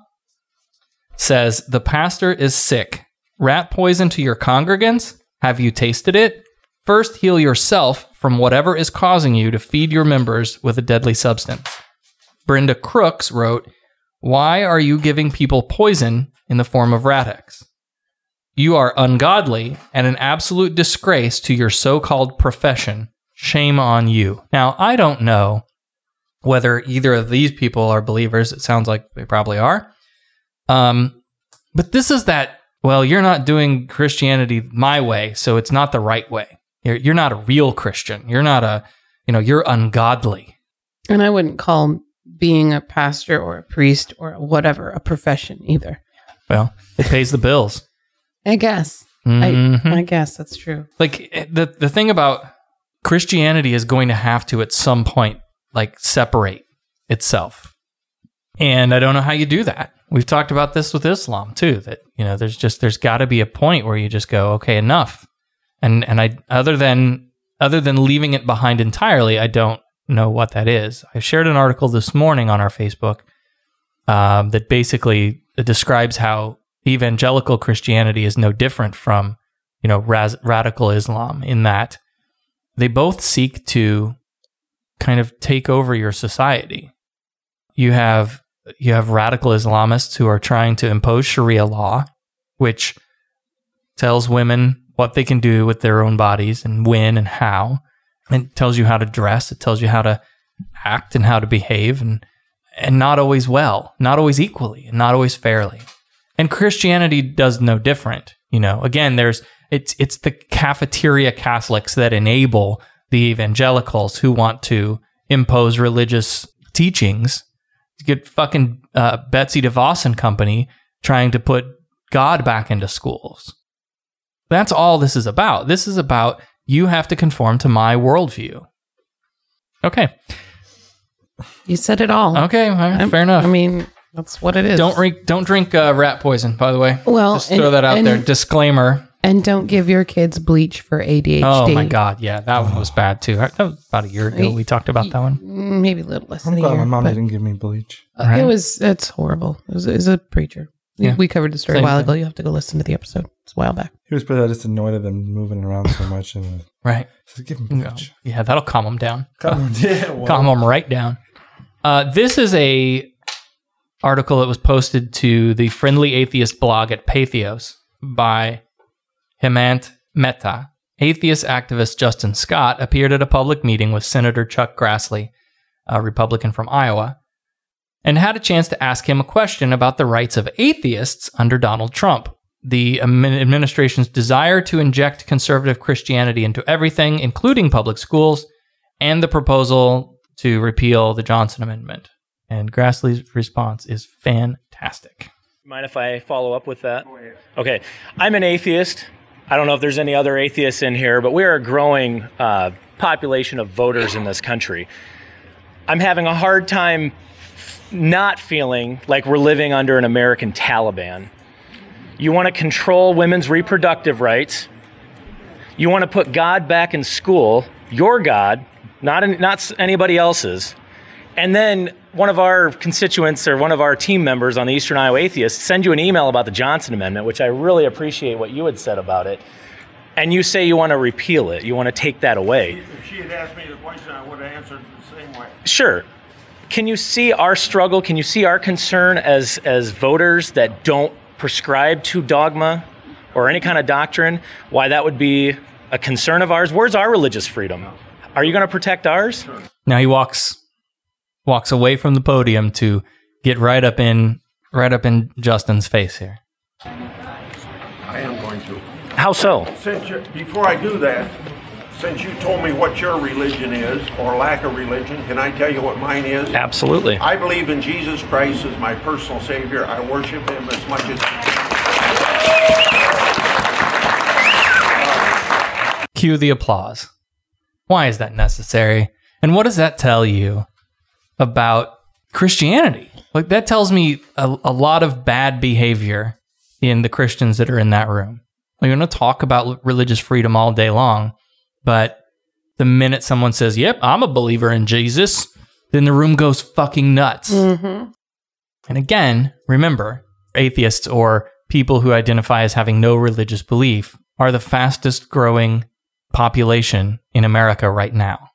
says, the pastor is sick. Rat poison to your congregants? Have you tasted it? First, heal yourself from whatever is causing you to feed your members with a deadly substance. Brenda Crooks wrote, why are you giving people poison in the form of Rad-X? You are ungodly and an absolute disgrace to your so-called profession. Shame on you. Now, I don't know whether either of these people are believers. It sounds like they probably are. Um, but this is that, well, you're not doing Christianity my way, so it's not the right way. You're, you're not a real Christian. You're not a, you know, you're ungodly. And I wouldn't call being a pastor or a priest or whatever a profession either. Well, it pays the bills. I guess. Mm-hmm. I, I guess that's true. Like, the, the thing about Christianity is going to have to, at some point, like, separate itself. And I don't know how you do that. We've talked about this with Islam, too, that, you know, there's just, there's got to be a point where you just go, okay, enough. And and I other than other than leaving it behind entirely, I don't know what that is. I shared an article this morning on our Facebook um, that basically describes how evangelical Christianity is no different from, you know, raz- radical Islam, in that they both seek to kind of take over your society. You have you have radical Islamists who are trying to impose Sharia law, which tells women what they can do with their own bodies and when and how. It tells you how to dress. It tells you how to act and how to behave, and and not always well, not always equally, and not always fairly. And Christianity does no different. You know, again, there's it's it's the cafeteria Catholics that enable the evangelicals who want to impose religious teachings. You get fucking uh, Betsy DeVos and company trying to put God back into schools. That's all this is about. This is about, you have to conform to my worldview. Okay. You said it all. Okay, all right, fair enough. I mean, that's what it is. Don't drink, don't drink uh, rat poison, by the way. Well, just throw and- that out and- there. Disclaimer. And don't give your kids bleach for A D H D. Oh my God, yeah, that one was bad too. That was about a year ago. We talked about that one. Maybe a little less I'm than a glad year. my mom but didn't give me bleach. Right. It was, it's horrible. It was, it was a preacher. We- Yeah. We covered the story Same a while thing. ago. You have to go listen to the episode. It's a while back. He was probably just annoyed at them moving around so much. And Right. so give him bleach. Yeah, that'll calm them down. Calm 'em- yeah, well. Calm them right down. Uh, this is a article that was posted to the Friendly Atheist blog at Patheos by Hemant Mehta. Atheist activist Justin Scott appeared at a public meeting with Senator Chuck Grassley, a Republican from Iowa, and had a chance to ask him a question about the rights of atheists under Donald Trump, the admin- administration's desire to inject conservative Christianity into everything, including public schools, and the proposal to repeal the Johnson Amendment. And Grassley's response is fantastic. Mind if I follow up with that? Okay. I'm an atheist. I don't know if there's any other atheists in here, but we are a growing uh, population of voters in this country. I'm having a hard time not feeling like we're living under an American Taliban. You want to control women's reproductive rights. You want to put God back in school, your God, not in, not anybody else's. And then one of our constituents or one of our team members on the Eastern Iowa Atheists send you an email about the Johnson Amendment, which I really appreciate what you had said about it. And you say you want to repeal it. You want to take that away. If she had asked me the question, I would have answered the same way. Sure. Can you see our struggle? Can you see our concern as, as voters that don't prescribe to dogma or any kind of doctrine? Why that would be a concern of ours? Where's our religious freedom? Are you going to protect ours? Now he walks walks away from the podium to get right up in right up in Justin's face here. I am going to. How so? Since you, before I do that, since you told me what your religion is, or lack of religion, can I tell you what mine is? Absolutely. I believe in Jesus Christ as my personal Savior. I worship Him as much as... Cue the applause. Why is that necessary? And what does that tell you about Christianity? Like, that tells me a, a lot of bad behavior in the Christians that are in that room. We're going to talk about religious freedom all day long, but the minute someone says, yep, I'm a believer in Jesus, then the room goes fucking nuts. Mm-hmm. And again, remember, atheists or people who identify as having no religious belief are the fastest growing population in America right now.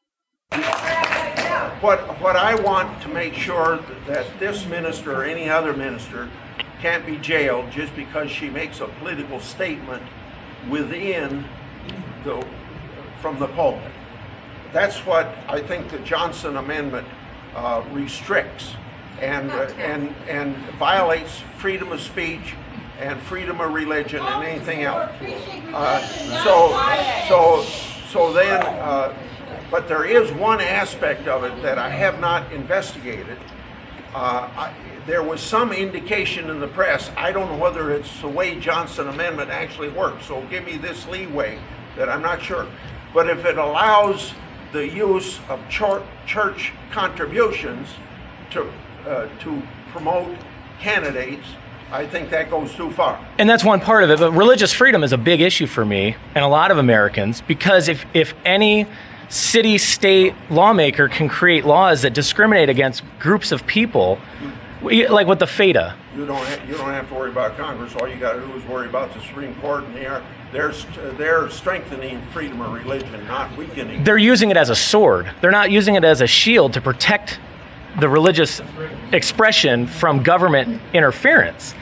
What, what I want to make sure that this minister or any other minister can't be jailed just because she makes a political statement within the, from the pulpit. That's what I think the Johnson Amendment uh, restricts and, uh, and, and violates freedom of speech and freedom of religion and anything else. Uh, so, so, so then, uh, but there is one aspect of it that I have not investigated. Uh, I, there was some indication in the press. I don't know whether it's the way Johnson Amendment actually works, so give me this leeway that I'm not sure. But if it allows the use of church, church contributions to, uh, to promote candidates, I think that goes too far. And that's one part of it, but religious freedom is a big issue for me and a lot of Americans, because if, if any city, state lawmaker can create laws that discriminate against groups of people, like with the FETA. You don't have, you don't have to worry about Congress. All you got to do is worry about the Supreme Court, and they are they're they're strengthening freedom of religion, not weakening. They're using it as a sword. They're not using it as a shield to protect the religious expression from government interference.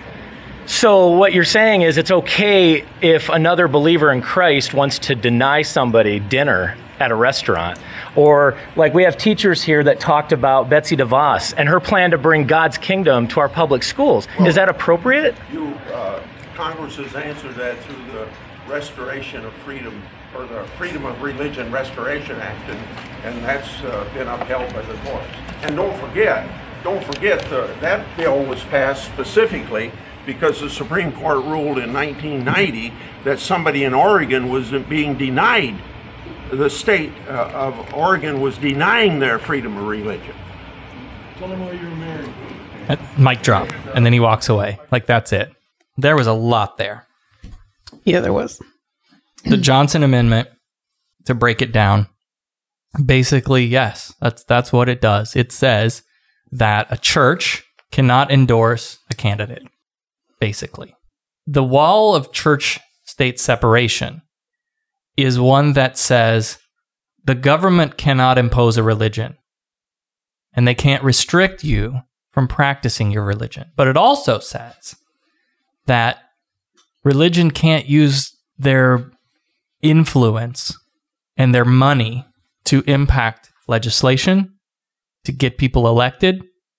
So what you're saying is it's okay if another believer in Christ wants to deny somebody dinner at a restaurant. Or like we have teachers here that talked about Betsy DeVos and her plan to bring God's kingdom to our public schools. Well, is that appropriate? You, uh, Congress has answered that through the Restoration of Freedom, or the Freedom of Religion Restoration Act, and, and that's uh, been upheld by the courts. And don't forget, don't forget the, that bill was passed specifically because the Supreme Court ruled in nineteen ninety that somebody in Oregon was being denied, the state uh, of Oregon was denying their freedom of religion. Tell them why you were married. That mic drop, and then he walks away. Like, that's it. There was a lot there. Yeah, there was. The Johnson Amendment, to break it down, basically, yes, that's that's what it does. It says that a church cannot endorse a candidate, basically. The wall of church-state separation is one that says the government cannot impose a religion, and they can't restrict you from practicing your religion. But it also says that religion can't use their influence and their money to impact legislation, to get people elected,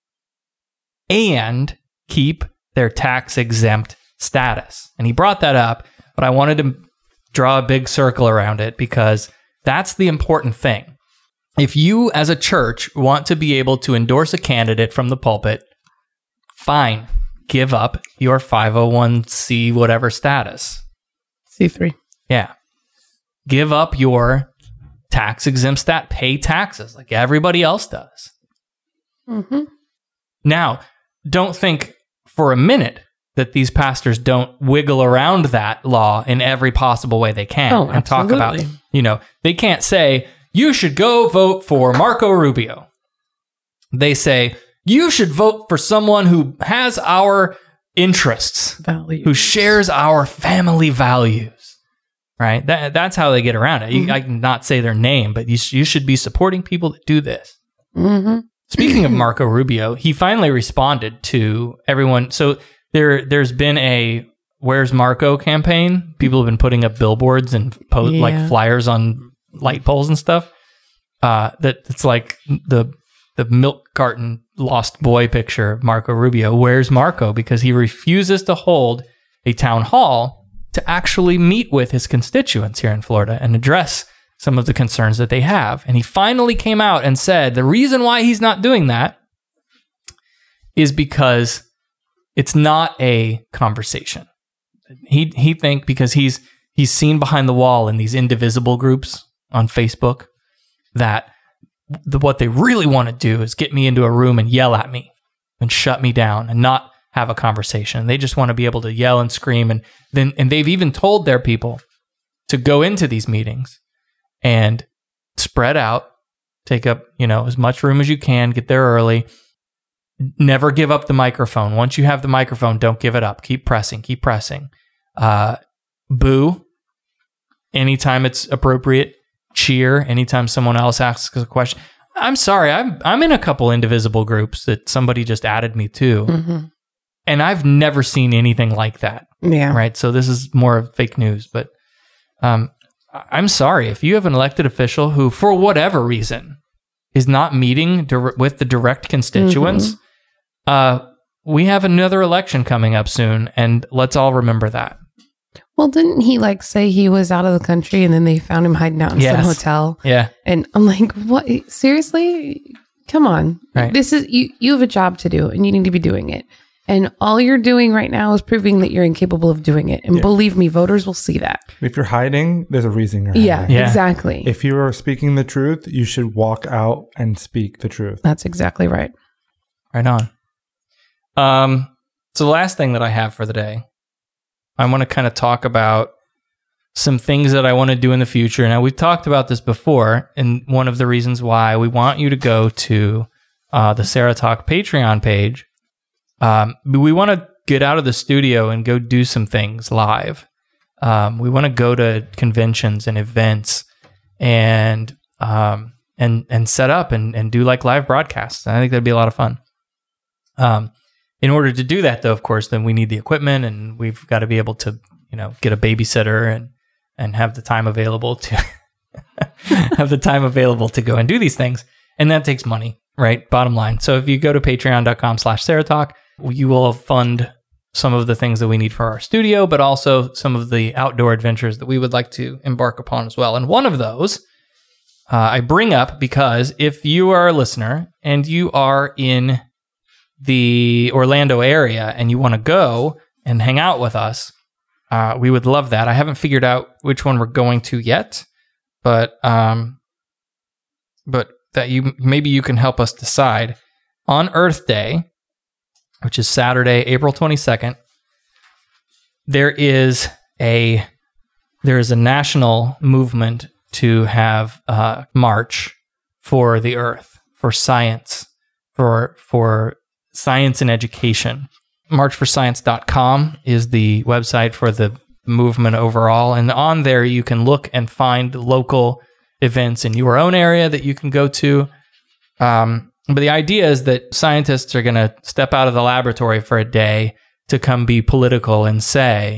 and keep their tax-exempt status. And he brought that up, but I wanted to draw a big circle around it because that's the important thing. If you, as a church, want to be able to endorse a candidate from the pulpit, fine, give up your five oh one c whatever status. C three. Yeah. Give up your tax-exempt stat. Pay taxes like everybody else does. Mm-hmm. Now, don't think for a minute that these pastors don't wiggle around that law in every possible way they can oh, and talk about, you know, they can't say, you should go vote for Marco Rubio. They say, you should vote for someone who has our interests, values. Who shares our family values, right? That, that's how they get around it. Mm-hmm. You, I can not say their name, but you, you should be supporting people that do this. Mm-hmm. Speaking of Marco Rubio, he finally responded to everyone. So there, there's been a Where's Marco campaign. People have been putting up billboards and po- yeah. like flyers on light poles and stuff. Uh, that it's like the the milk carton lost boy picture of Marco Rubio. Where's Marco? Because he refuses to hold a town hall to actually meet with his constituents here in Florida and address some of the concerns that they have. And he finally came out and said the reason why he's not doing that is because it's not a conversation. He he think because he's he's seen behind the wall in these indivisible groups on Facebook that the, what they really want to do is get me into a room and yell at me and shut me down and not have a conversation. They just want to be able to yell and scream. And then, and they've even told their people to go into these meetings and spread out, take up, you know, as much room as you can, get there early, never give up the microphone. Once you have the microphone, don't give it up. Keep pressing, keep pressing. Uh, boo anytime it's appropriate. Cheer anytime someone else asks a question. I'm sorry, I'm I'm in a couple indivisible groups that somebody just added me to. Mm-hmm. And I've never seen anything like that. Yeah. Right. So this is more of fake news. But um, I'm sorry if you have an elected official who, for whatever reason, is not meeting dir- with the direct constituents. Mm-hmm. Uh, we have another election coming up soon, and let's all remember that. Well, didn't he like say he was out of the country and then they found him hiding out in Yes. some hotel? Yeah. And I'm like, what? Seriously? Come on. Right. This is, you, you have a job to do and you need to be doing it. And all you're doing right now is proving that you're incapable of doing it. And Yeah. believe me, voters will see that. If you're hiding, there's a reason you're hiding. Yeah, Yeah. exactly. If you are speaking the truth, you should walk out and speak the truth. That's exactly right. Right on. Um, so the last thing that I have for the day, I want to kind of talk about some things that I want to do in the future. Now, we've talked about this before, and one of the reasons why we want you to go to uh, the Sarah Talk Patreon page. Um, we want to get out of the studio and go do some things live. Um, we want to go to conventions and events and um, and and set up and, and do like live broadcasts. I think that'd be a lot of fun. Um, in order to do that, though, of course, then we need the equipment, and we've got to be able to, you know, get a babysitter and and have the time available to have the time available to go and do these things, and that takes money, right? Bottom line. So if you go to patreon dot com slash Sarah Talk, you will fund some of the things that we need for our studio, but also some of the outdoor adventures that we would like to embark upon as well. And one of those uh, I bring up because if you are a listener and you are in the Orlando area and you want to go and hang out with us, uh, we would love that. I haven't figured out which one we're going to yet, but um, but that you maybe you can help us decide. On Earth Day, which is Saturday, April twenty-second, there is a there is a national movement to have a march for the Earth, for science, for for science and education. march for science dot com is the website for the movement overall, and on there you can look and find local events in your own area that you can go to. Um, But the idea is that scientists are going to step out of the laboratory for a day to come be political and say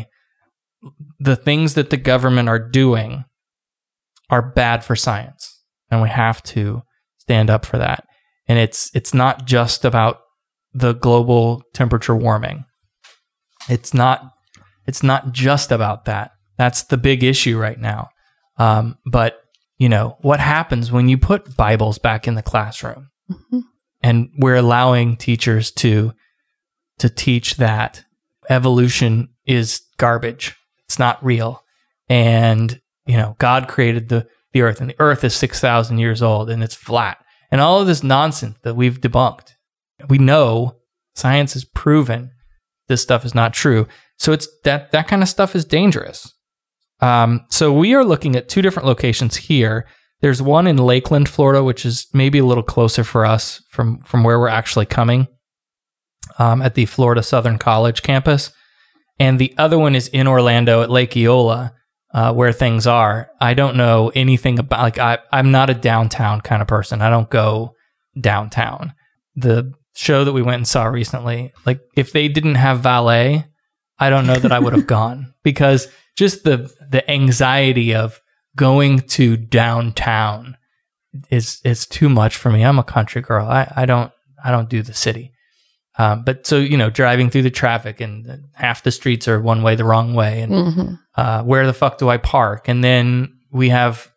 the things that the government are doing are bad for science, and we have to stand up for that. And it's it's not just about the global temperature warming. It's not it's not just about that. That's the big issue right now. Um, but you know what happens when you put Bibles back in the classroom? Mm-hmm. And we're allowing teachers to to teach that evolution is garbage. It's not real. And, you know, God created the, the earth, and the earth is six thousand years old and it's flat. And all of this nonsense that we've debunked. We know science has proven this stuff is not true. So it's that that kind of stuff is dangerous. Um, so we are looking at two different locations here. There's one in Lakeland, Florida, which is maybe a little closer for us from, from where we're actually coming, um, at the Florida Southern College campus. And the other one is in Orlando at Lake Eola, uh, where things are. I don't know anything about, like, I, I'm not a downtown kind of person. I don't go downtown. The show that we went and saw recently, like, if they didn't have valet, I don't know that I would have gone, because just the the anxiety of going to downtown is is too much for me. I'm a country girl. I, I don't I don't do the city. Um, but so, you know, driving through the traffic, and half the streets are one way the wrong way, and Mm-hmm. uh, where the fuck do I park? And then we have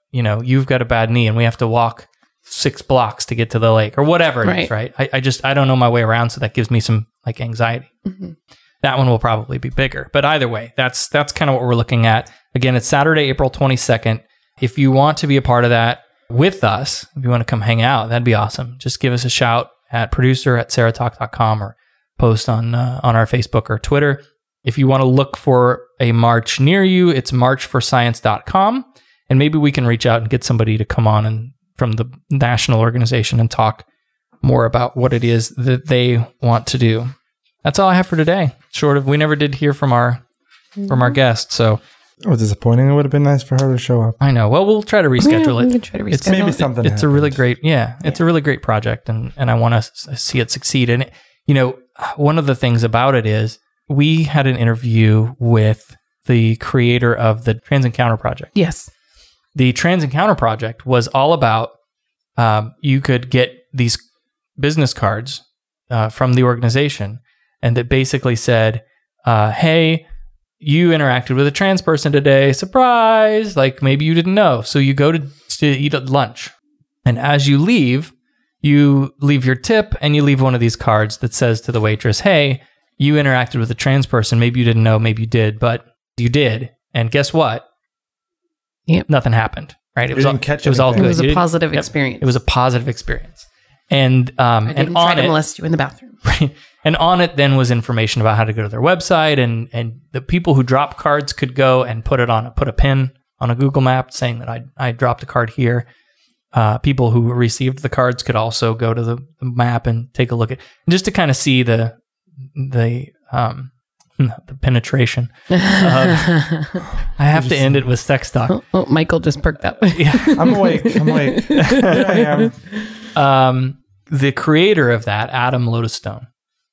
you know, you've got a bad knee and we have to walk six blocks to get to the lake or whatever it Right. is, right? I, I just, I don't know my way around. So that gives me some like anxiety. Mhm. That one will probably be bigger. But either way, that's that's kind of what we're looking at. Again, it's Saturday, April twenty-second. If you want to be a part of that with us, if you want to come hang out, that'd be awesome. Just give us a shout at producer at sarah talk dot com or post on uh, on our Facebook or Twitter. If you want to look for a march near you, it's march for science dot com. And maybe we can reach out and get somebody to come on and from the national organization and talk more about what it is that they want to do. That's all I have for today. Short of, we never did hear from our from our guest, so Oh, disappointing. It would have been nice for her to show up. I know. Well, we'll try to reschedule Yeah, it. we can try to It's reschedule Maybe it. something It's a happened. really great, yeah. It's a really great project, and and I want to s- see it succeed. And it, you know, one of the things about it is we had an interview with the creator of the Trans Encounter Project. Yes. The Trans Encounter Project was all about um, you could get these business cards uh, from the organization, and that basically said, uh, "Hey, you interacted with a trans person today. Surprise! Like maybe you didn't know. So you go to to eat at lunch, and as you leave, you leave your tip, and you leave one of these cards that says to the waitress, "Hey, you interacted with a trans person. Maybe you didn't know. Maybe you did, but you did. And guess what? Yep. Nothing happened. Right? It You was all, didn't catch it was all anything. good. It was a You didn't- positive yep. experience. It was a positive experience, and um, I and didn't try on to it, molest you in the bathroom. right, and on it then was information about how to go to their website, and and the people who drop cards could go and put it on a put a pin on a Google map saying that I I dropped a card here. Uh, people who received the cards could also go to the map and take a look at, just to kind of see the the um the penetration. Of, I have to end it with sex talk. Oh, oh, Michael just perked up. Yeah. I'm awake. I'm awake. Here I am. Um, the creator of that, Adam Lodestone,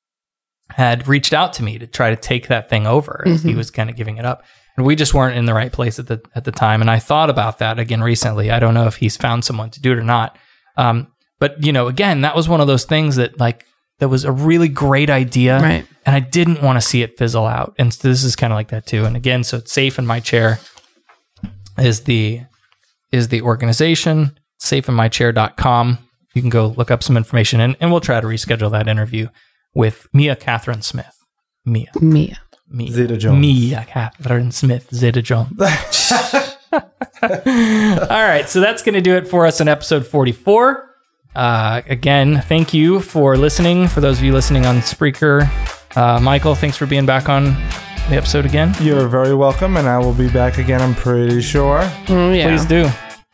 had reached out to me to try to take that thing over as he Mhm. was kind of giving it up. And we just weren't in the right place at the at the time. And I thought about that again recently. I don't know if he's found someone to do it or not. Um, but you know, again, that was one of those things that like that was a really great idea. Right. And I didn't want to see it fizzle out. And so this is kind of like that too. And again, so it's Safe in My Chair is the is the organization, safe in my chair dot com. You can go look up some information, and, and we'll try to reschedule that interview with Mia Catherine Smith. Mia. Mia. Mia. Zeta Jones. Mia Catherine Smith. Zeta Jones. All right. So that's going to do it for us in episode forty-four. Uh, again, thank you for listening. For those of you listening on Spreaker, uh, Michael, thanks for being back on the episode again. You're very welcome, and I will be back again, I'm pretty sure. Mm, yeah. Please do.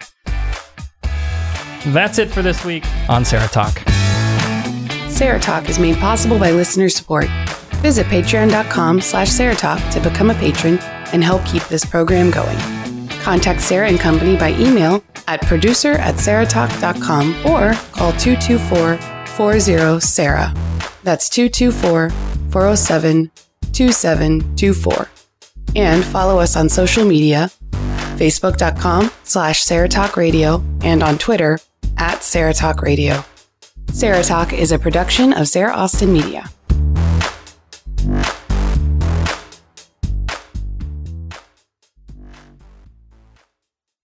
That's it for this week on Sarah Talk. Sarah Talk is made possible by listener support. Visit patreon.com slash Sarah Talk to become a patron and help keep this program going. Contact Sarah and Company by email at producer at sarah talk dot com or call two two four, four zero, Sarah. That's two two four, four zero seven, two seven two four. And follow us on social media, facebook.com slash Sarah Talk Radio and on Twitter at Sarah Talk Radio. Sarah Talk is a production of Sarah Austin Media.